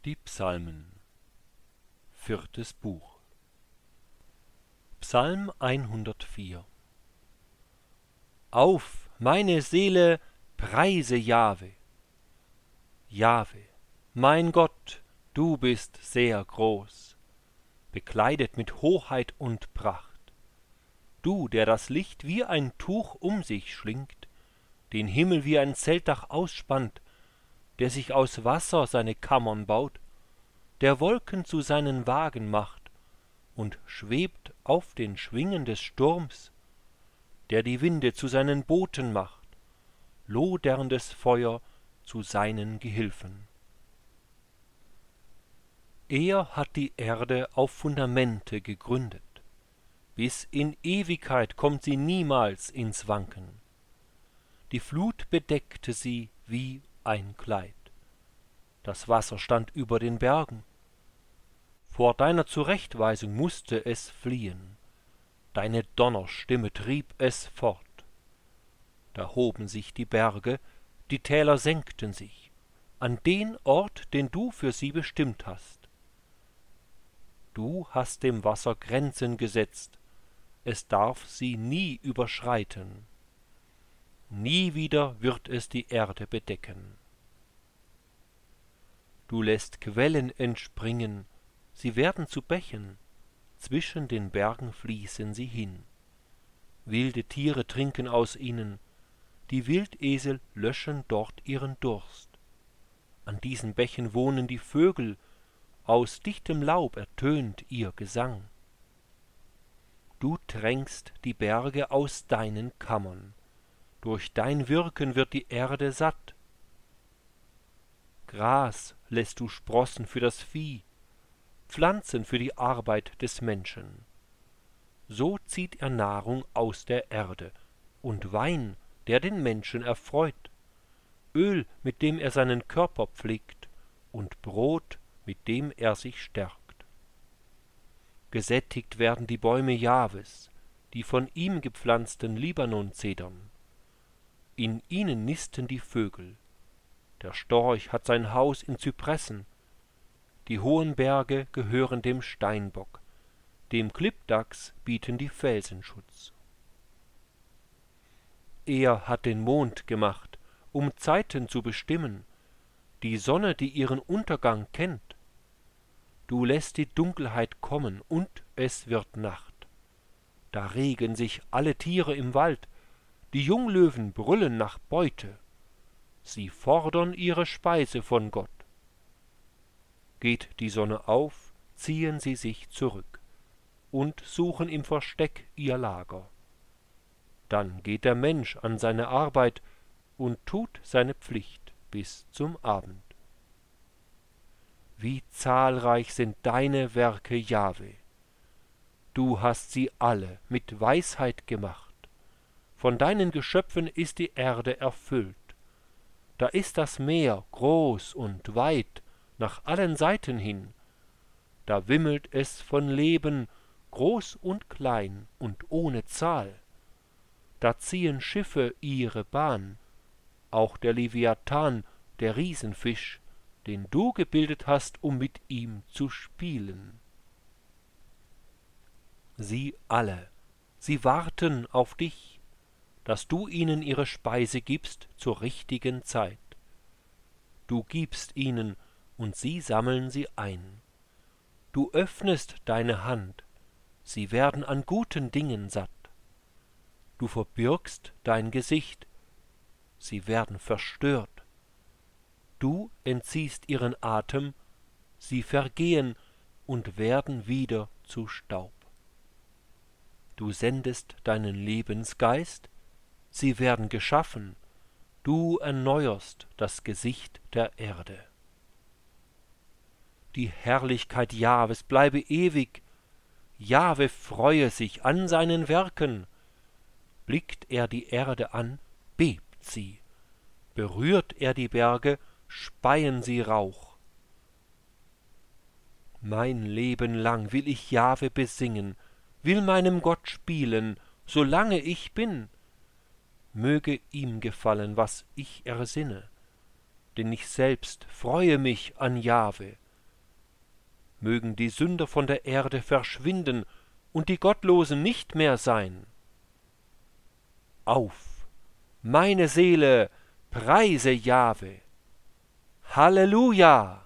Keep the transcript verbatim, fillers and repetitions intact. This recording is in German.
Die Psalmen. Viertes Buch. Psalm hundertvier. Auf, meine Seele, preise Jahwe. Jahwe, mein Gott, du bist sehr groß, bekleidet mit Hoheit und Pracht. Du, der das Licht wie ein Tuch um sich schlingt, den Himmel wie ein Zeltdach ausspannt, der sich aus Wasser seine Kammern baut, der Wolken zu seinen Wagen macht und schwebt auf den Schwingen des Sturms, der die Winde zu seinen Booten macht, loderndes Feuer zu seinen Gehilfen. Er hat die Erde auf Fundamente gegründet. Bis in Ewigkeit kommt sie niemals ins Wanken. Die Flut bedeckte sie wie ein Kleid. Das Wasser stand über den Bergen. Vor deiner Zurechtweisung mußte es fliehen. Deine Donnerstimme trieb es fort. Da hoben sich die Berge, die Täler senkten sich, an den Ort, den du für sie bestimmt hast. Du hast dem Wasser Grenzen gesetzt, es darf sie nie überschreiten. Nie wieder wird es die Erde bedecken. Du lässt Quellen entspringen, sie werden zu Bächen, zwischen den Bergen fließen sie hin. Wilde Tiere trinken aus ihnen, die Wildesel löschen dort ihren Durst. An diesen Bächen wohnen die Vögel, aus dichtem Laub ertönt ihr Gesang. Du tränkst die Berge aus deinen Kammern, durch dein Wirken wird die Erde satt. Gras lässt du sprossen für das Vieh, Pflanzen für die Arbeit des Menschen. So zieht er Nahrung aus der Erde und Wein, der den Menschen erfreut, Öl, mit dem er seinen Körper pflegt, und Brot, mit dem er sich stärkt. Gesättigt werden die Bäume Jahwes, die von ihm gepflanzten Libanon-Zedern. In ihnen nisten die Vögel. Der Storch hat sein Haus in Zypressen. Die hohen Berge gehören dem Steinbock, dem Klippdachs bieten die Felsen Schutz. Er hat den Mond gemacht, um Zeiten zu bestimmen, die Sonne, die ihren Untergang kennt. Du lässt die Dunkelheit kommen, und es wird Nacht. Da regen sich alle Tiere im Wald, die Junglöwen brüllen nach Beute. Sie fordern ihre Speise von Gott. Geht die Sonne auf, ziehen sie sich zurück und suchen im Versteck ihr Lager. Dann geht der Mensch an seine Arbeit und tut seine Pflicht bis zum Abend. Wie zahlreich sind deine Werke, Jahwe! Du hast sie alle mit Weisheit gemacht. Von deinen Geschöpfen ist die Erde erfüllt. Da ist das Meer groß und weit nach allen Seiten hin. Da wimmelt es von Leben, groß und klein und ohne Zahl. Da ziehen Schiffe ihre Bahn, auch der Leviathan, der Riesenfisch, den du gebildet hast, um mit ihm zu spielen. Sie alle, sie warten auf dich, dass du ihnen ihre Speise gibst zur richtigen Zeit. Du gibst ihnen, und sie sammeln sie ein. Du öffnest deine Hand, sie werden an guten Dingen satt. Du verbirgst dein Gesicht, sie werden verstört. Du entziehst ihren Atem, sie vergehen und werden wieder zu Staub. Du sendest deinen Lebensgeist, sie werden geschaffen, du erneuerst das Gesicht der Erde. Die Herrlichkeit Jahwes bleibe ewig, Jahwe freue sich an seinen Werken. Blickt er die Erde an, bebt sie, berührt er die Berge, speien sie Rauch. Mein Leben lang will ich Jahwe besingen, will meinem Gott spielen, solange ich bin. Möge ihm gefallen, was ich ersinne, denn ich selbst freue mich an Jahwe, mögen die Sünder von der Erde verschwinden und die Gottlosen nicht mehr sein. Auf, meine Seele, preise Jahwe. Halleluja!